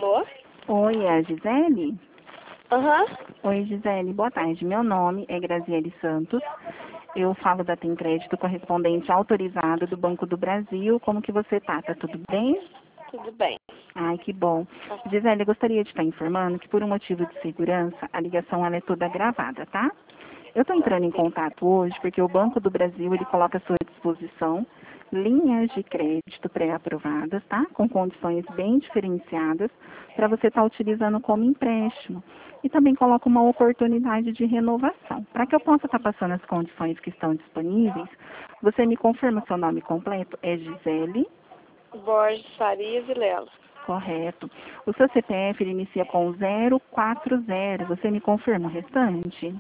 Alô? Oi, é a Gisele? Aham. Oi, Gisele, boa tarde. Meu nome é Graziele Santos. Eu falo da Tem Crédito, correspondente autorizado do Banco do Brasil. Como que você tá? Tá tudo bem? Tudo bem. Ai, que bom. Gisele, eu gostaria de estar informando que por um motivo de segurança, a ligação ela é toda gravada, tá? Eu estou entrando em contato hoje porque o Banco do Brasil ele coloca à sua disposição linhas de crédito pré-aprovadas, tá? Com condições bem diferenciadas para você estar utilizando como empréstimo. E também coloca uma oportunidade de renovação. Para que eu possa estar passando as condições que estão disponíveis, você me confirma o seu nome completo? É Gisele? Borges, Farias e Lela. Correto. O seu CPF ele inicia com 040. Você me confirma o restante?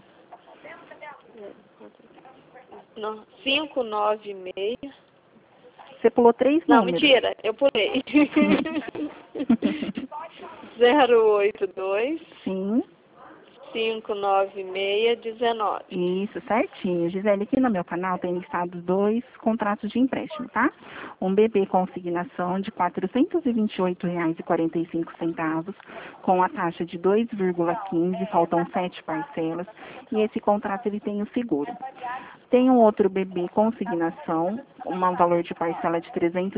596. Você pulou 3 Não, números. mentira, eu pulei. 082 Sim, 596 19. isso, certinho. Gisele, aqui no meu canal tem listados 2 contratos de empréstimo, tá? Um BB consignação de R$ 428,45, com a taxa de 2,15, faltam 7 parcelas, e esse contrato ele tem o seguro. Tem um outro BB consignação, um valor de parcela de R$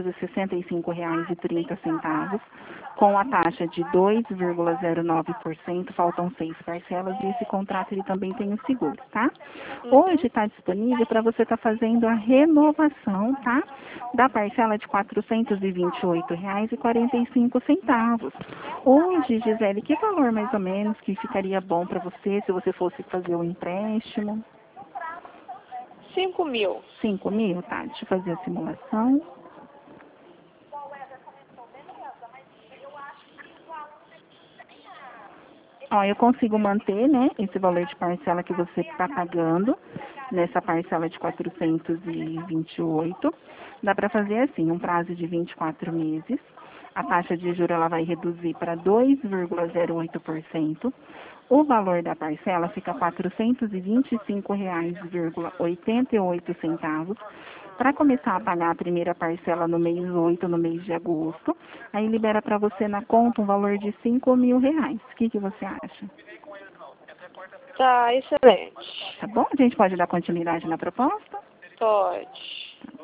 365,30, com a taxa de 2,09%, faltam 6 parcelas, e esse contrato ele também tem o seguro, tá? Hoje está disponível para você estar fazendo a renovação, tá? Da parcela de R$ 428,45. Hoje, Gisele, que valor mais ou menos que ficaria bom para você se você fosse fazer o empréstimo? 5.000. 5.000, tá? Deixa eu fazer a simulação. Ó, eu consigo manter, né, esse valor de parcela que você está pagando, nessa parcela de 428. Dá para fazer assim, um prazo de 24 meses. A taxa de juros ela vai reduzir para 2,08%. O valor da parcela fica R$ 425,88. Para começar a pagar a primeira parcela no mês 8, no mês de agosto, aí libera para você na conta um valor de R$ 5.000. O que você acha? Tá, excelente. Tá bom? A gente pode dar continuidade na proposta? Pode.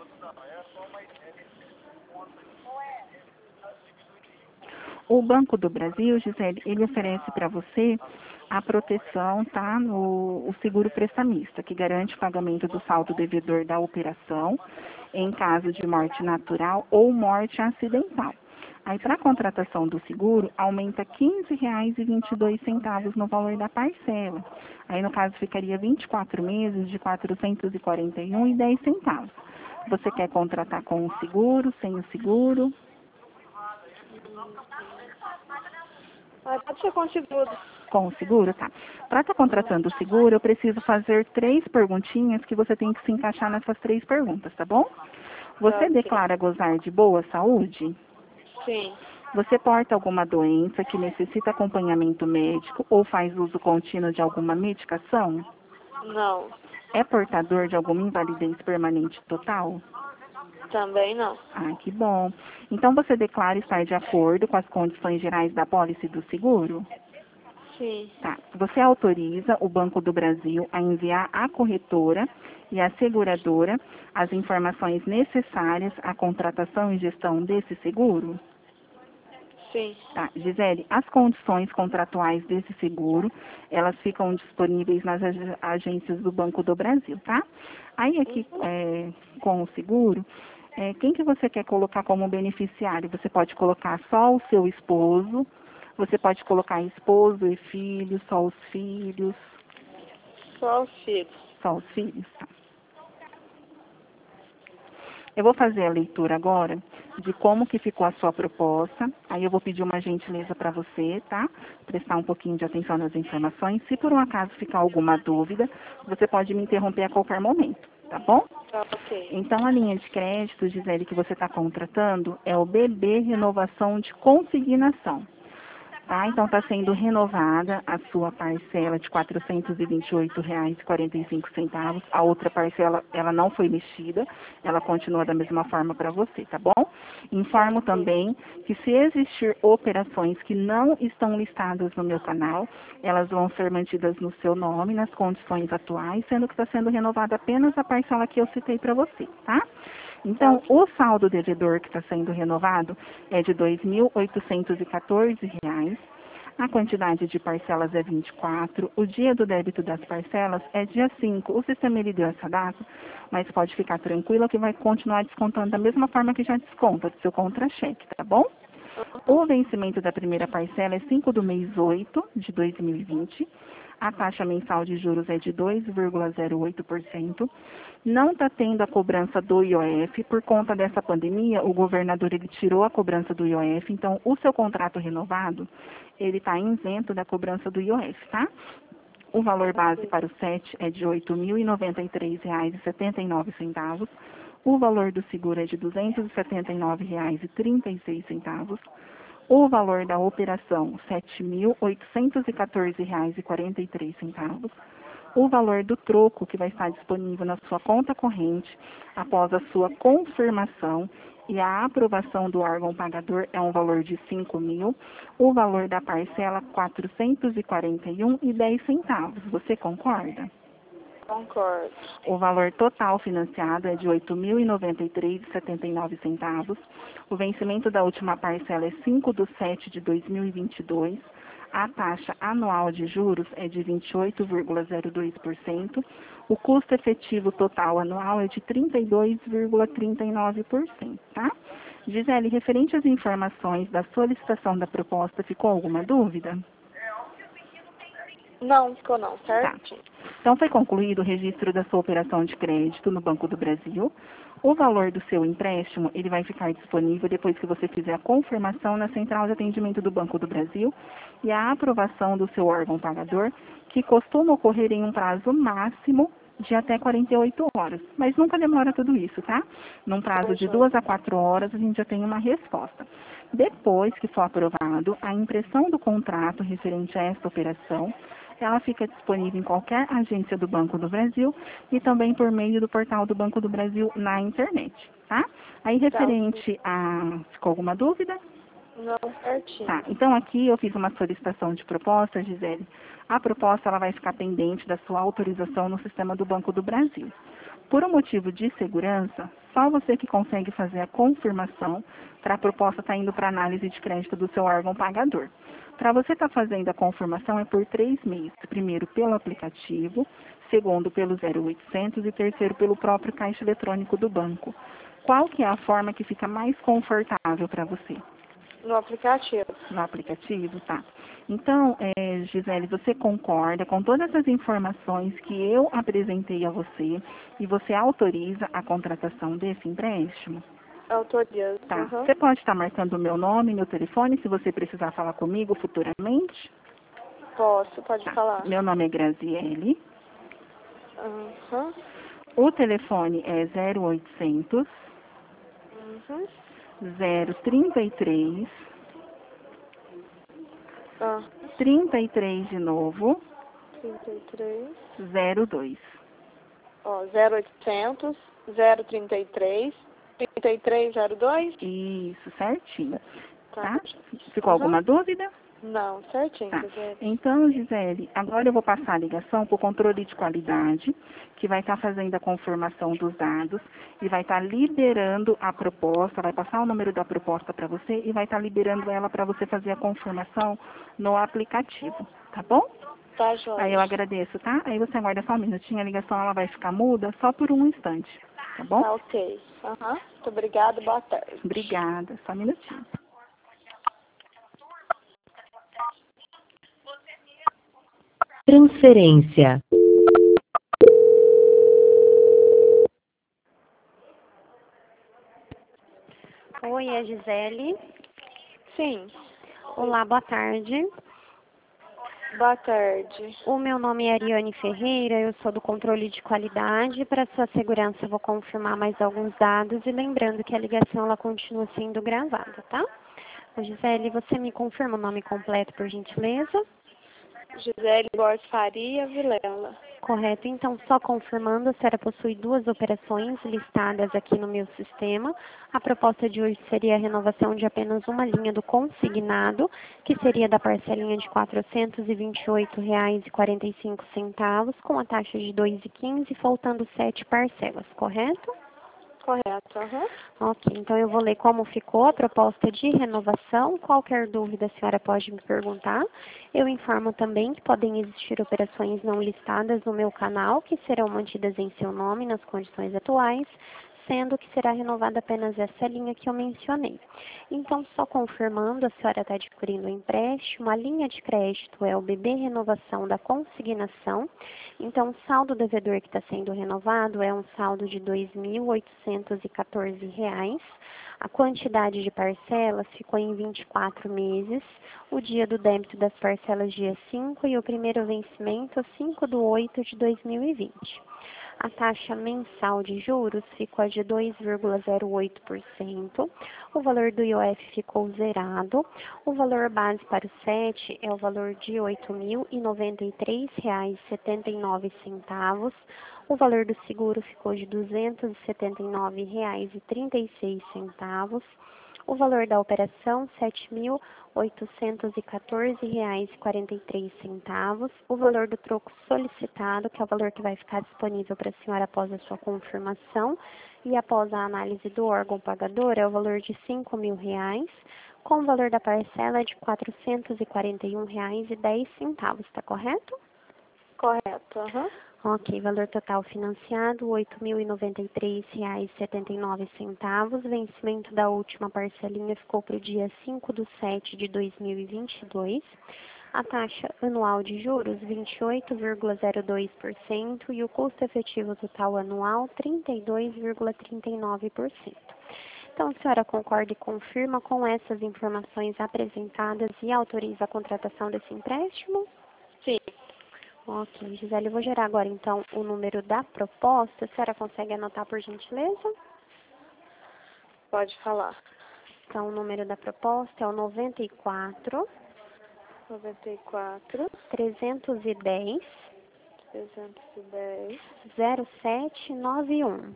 O Banco do Brasil, Gisele, ele oferece para você a proteção, tá? O seguro prestamista, que garante o pagamento do saldo devedor da operação em caso de morte natural ou morte acidental. Aí, para a contratação do seguro, aumenta R$ 15,22 no valor da parcela. Aí, no caso, ficaria 24 meses de R$ 441,10. Você quer contratar com o seguro, sem o seguro? Pode ser com seguro. Com o seguro, tá. Para estar contratando o seguro, eu preciso fazer 3 perguntinhas que você tem que se encaixar nessas 3 perguntas, tá bom? Você Ok. declara gozar de boa saúde? Sim. Você porta alguma doença que necessita acompanhamento médico ou faz uso contínuo de alguma medicação? Não. É portador de alguma invalidez permanente total? Também não. Ah, que bom. Então você declara estar de acordo com as condições gerais da pólice do seguro? Sim. Tá. Você autoriza o Banco do Brasil a enviar à corretora e à seguradora as informações necessárias à contratação e gestão desse seguro? Sim. Tá. Gisele, as condições contratuais desse seguro, elas ficam disponíveis nas agências do Banco do Brasil, tá? Aí aqui, com o seguro, quem que você quer colocar como beneficiário? Você pode colocar só o seu esposo, você pode colocar esposo e filhos, só os filhos, Só os filhos. só os filhos, tá? Eu vou fazer a leitura agora de como que ficou a sua proposta. Aí eu vou pedir uma gentileza para você, tá? Prestar um pouquinho de atenção nas informações. Se por um acaso ficar alguma dúvida, você pode me interromper a qualquer momento, tá bom? Tá, ok. Então, a linha de crédito, Gisele, que você está contratando é o BB Renovação de Consignação. Tá? Então, está sendo renovada a sua parcela de R$ 428,45. A outra parcela, ela não foi mexida, ela continua da mesma forma para você, tá bom? Informo também que se existir operações que não estão listadas no meu canal, elas vão ser mantidas no seu nome, nas condições atuais, sendo que está sendo renovada apenas a parcela que eu citei para você, tá? Então, o saldo devedor que está sendo renovado é de R$ 2.814. A quantidade de parcelas é 24. O dia do débito das parcelas é dia 5. O sistema ele deu essa data, mas pode ficar tranquilo que vai continuar descontando da mesma forma que já desconta do seu contra-cheque, tá bom? O vencimento da primeira parcela é 5 do mês 8 de 2020. A taxa mensal de juros é de 2,08%. Não está tendo a cobrança do IOF. Por conta dessa pandemia, o governador ele tirou a cobrança do IOF. Então, o seu contrato renovado, ele está isento da cobrança do IOF, tá? O valor base para o SET é de R$ 8.093,79. O valor do seguro é de R$ 279,36. O valor da operação, R$ 7.814,43. O valor do troco, que vai estar disponível na sua conta corrente, após a sua confirmação e a aprovação do órgão pagador, é um valor de R$ 5.000. O valor da parcela, R$ 441,10. Você concorda? Concordo. O valor total financiado é de R$ 8.093,79. O vencimento da última parcela é 5/7 de 2022. A taxa anual de juros é de 28,02%. O custo efetivo total anual é de 32,39%, tá? Gisele, referente às informações da solicitação da proposta, ficou alguma dúvida? Não, ficou não, certo? Tá. Então, foi concluído o registro da sua operação de crédito no Banco do Brasil. O valor do seu empréstimo, ele vai ficar disponível depois que você fizer a confirmação na central de atendimento do Banco do Brasil e a aprovação do seu órgão pagador, que costuma ocorrer em um prazo máximo de até 48 horas. Mas nunca demora tudo isso, tá? Num prazo de 2 a 4 horas, a gente já tem uma resposta. Depois que for aprovado, a impressão do contrato referente a esta operação, ela fica disponível em qualquer agência do Banco do Brasil e também por meio do portal do Banco do Brasil na internet, tá? Aí, referente a... Ficou alguma dúvida? Não, certinho. Tá, então aqui eu fiz uma solicitação de proposta, Gisele. A proposta ela vai ficar pendente da sua autorização no sistema do Banco do Brasil. Por um motivo de segurança, só você que consegue fazer a confirmação para a proposta estar indo para análise de crédito do seu órgão pagador. Para você estar fazendo a confirmação é por 3 meses. Primeiro pelo aplicativo, segundo pelo 0800 e terceiro pelo próprio caixa eletrônico do banco. Qual que é a forma que fica mais confortável para você? No aplicativo. No aplicativo, tá. Então, Gisele, você concorda com todas as informações que eu apresentei a você e você autoriza a contratação desse empréstimo? Autoriza. Tá. Você pode estar marcando o meu nome, meu telefone, se você precisar falar comigo futuramente? Posso, pode falar. Meu nome é Graziele. Uhum. O telefone é 0800 Uhum. 033 33 de novo 33. 02. Ó, 0800 033 3302. Isso, certinho. Tá. Tá? Ficou alguma dúvida? Não, certinho, Tá. Gisele. Então, Gisele, agora eu vou passar a ligação para o controle de qualidade, que vai estar fazendo a confirmação dos dados e vai estar liberando a proposta, vai passar o número da proposta para você e vai estar liberando ela para você fazer a confirmação no aplicativo, tá bom? Tá, joia. Aí eu agradeço, tá? Aí você aguarda só um minutinho, a ligação ela vai ficar muda só por um instante, tá bom? Tá, ok. Aham. Muito obrigada, boa tarde. Obrigada, só um minutinho. Transferência. Oi, é a Gisele. Sim, Olá, boa tarde. boa tarde. O meu nome é Ariane Ferreira, eu sou do controle de qualidade. Para sua segurança, eu vou confirmar mais alguns dados e lembrando que a ligação ela continua sendo gravada, tá? Ô, Gisele, você me confirma o nome completo, por gentileza? Gisele Borges Faria Vilela. Correto. Então, só confirmando, a senhora possui duas operações listadas aqui no meu sistema. A proposta de hoje seria a renovação de apenas uma linha do consignado, que seria da parcelinha de R$ 428,45, com a taxa de 2,15, faltando 7 parcelas, correto? Correto, aham. Ok, então eu vou ler como ficou a proposta de renovação. Qualquer dúvida a senhora pode me perguntar. Eu informo também que podem existir operações não listadas no meu canal, que serão mantidas em seu nome nas condições atuais, sendo que será renovada apenas essa linha que eu mencionei. Então, só confirmando, a senhora está adquirindo um empréstimo, a linha de crédito é o BB Renovação da Consignação. Então, o saldo devedor que está sendo renovado é um saldo de R$ 2.814. A quantidade de parcelas ficou em 24 meses, o dia do débito das parcelas dia 5 e o primeiro vencimento 5/8 de 2020. A taxa mensal de juros ficou de 2,08%, o valor do IOF ficou zerado, o valor base para o SET é o valor de R$ 8.093,79, o valor do seguro ficou de R$ 279,36, o valor da operação, R$ 7.814,43. O valor do troco solicitado, que é o valor que vai ficar disponível para a senhora após a sua confirmação e após a análise do órgão pagador, é o valor de R$ 5.000, com o valor da parcela de R$ 441,10. Está correto? Correto, aham. Ok, valor total financiado, R$ 8.093,79. Vencimento da última parcelinha ficou para o dia 5/7/2022. A taxa anual de juros, 28,02%, e o custo efetivo total anual, 32,39%. Então, a senhora concorda e confirma com essas informações apresentadas e autoriza a contratação desse empréstimo? Sim. Ok, Gisele, eu vou gerar agora então o número da proposta. A senhora consegue anotar por gentileza? Pode falar. Então, o número da proposta é o 94 94 310 310 0791.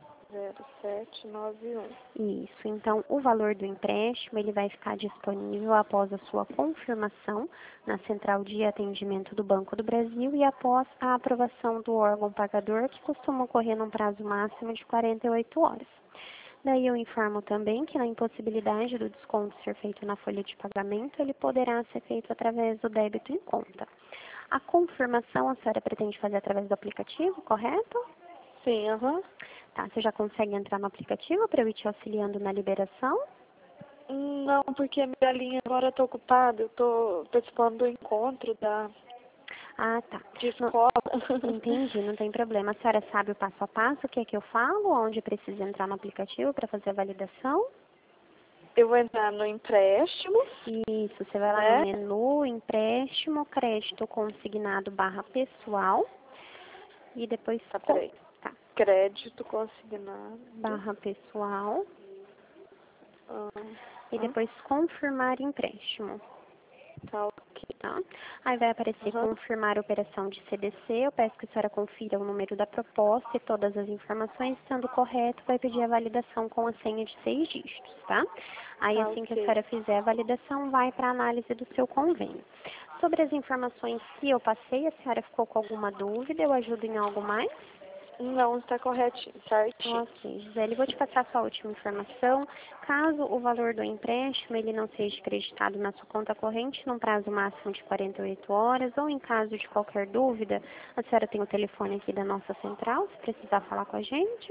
0791. Isso, então o valor do empréstimo ele vai ficar disponível após a sua confirmação na Central de Atendimento do Banco do Brasil e após a aprovação do órgão pagador, que costuma ocorrer num prazo máximo de 48 horas. Daí eu informo também que na impossibilidade do desconto ser feito na folha de pagamento, ele poderá ser feito através do débito em conta. A confirmação a senhora pretende fazer através do aplicativo, correto? Sim, aham. Tá, você já consegue entrar no aplicativo para eu ir te auxiliando na liberação? Não, porque a minha linha agora está ocupada. Eu estou participando do encontro Ah, tá. de Não, escola. entendi, não tem problema. A senhora sabe o passo a passo, o que é que eu falo, onde precisa entrar no aplicativo para fazer a validação? Eu vou entrar no empréstimo, Isso, você vai lá no né? menu, empréstimo, crédito consignado barra pessoal e depois Tá, peraí. tá, Crédito consignado. barra pessoal Ah, e depois confirmar empréstimo. tá ok. Tá? Aí vai aparecer Aham. confirmar a operação de CDC. Eu peço que a senhora confira o número da proposta e todas as informações. Estando correto, vai pedir a validação com a senha de 6 dígitos, tá? Aí, Tá assim que a ok. senhora fizer a validação, vai para a análise do seu convênio. Sobre as informações que eu passei, a senhora ficou com alguma dúvida? Eu ajudo em algo mais? Não, está corretinho, certinho. Ok, Gisele, vou te passar só a última informação. Caso o valor do empréstimo ele não seja creditado na sua conta corrente num prazo máximo de 48 horas, ou em caso de qualquer dúvida, a senhora tem o telefone aqui da nossa central, se precisar falar com a gente.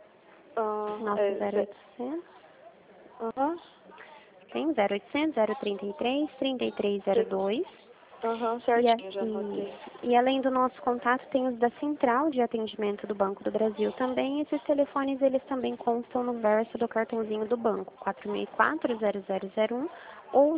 Nosso 0800. Aham. Tem 0800 033 3302. Aham, E, certinho, já anotei. e além do nosso contato, tem os da Central de Atendimento do Banco do Brasil também. Esses telefones, eles também constam no verso do cartãozinho do banco, 464-0001 ou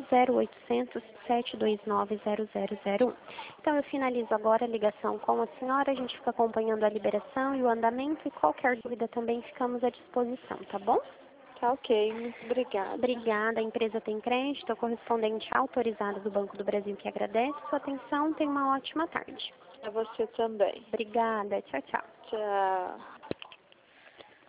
0800-729-0001. Então, eu finalizo agora a ligação com a senhora, a gente fica acompanhando a liberação e o andamento, e qualquer dúvida também ficamos à disposição, tá bom? Tá ok, muito obrigada. Obrigada. A empresa tem crédito, a correspondente autorizada do Banco do Brasil que agradece sua atenção. Tenha uma ótima tarde. A você também. Obrigada. Tchau, tchau. Tchau.